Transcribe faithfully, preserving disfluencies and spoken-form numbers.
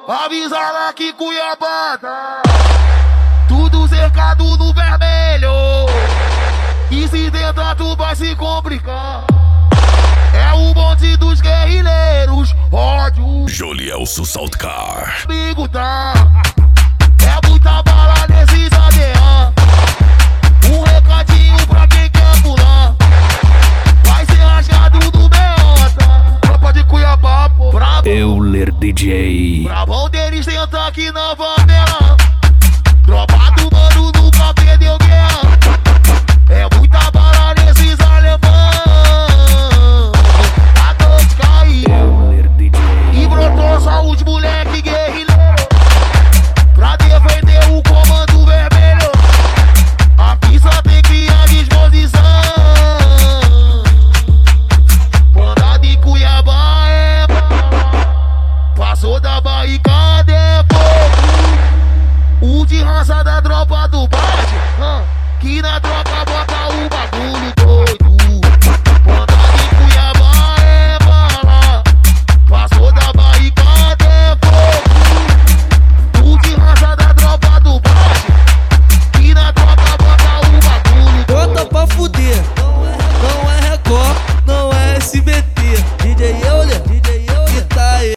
Avisa lá que Cuiabá tá tudo cercado no vermelho. E se tentar tu vai se complicar. É o bonde dos guerrilheiros. Ódio Jolielso Saltcar. Amigo tá. É muita bala nesses A D A. Um recadinho pra quem quer pular. Vai ser rasgado no Meota. Tropa de Cuiabá, pô. Pra Euler D J. pra mão deles tentar aqui na favela. Tropa do mano nunca perdeu guerra. É muita bala nesses alemão. A noite caiu Euler D J. e brotou só os moleque guerrilheiro pra defender o comando vermelho. Aqui só tem criar disposição. Mandado em Cuiabá é bala. Passou da barricada é fogo. O de raça da tropa do Bate, que na tropa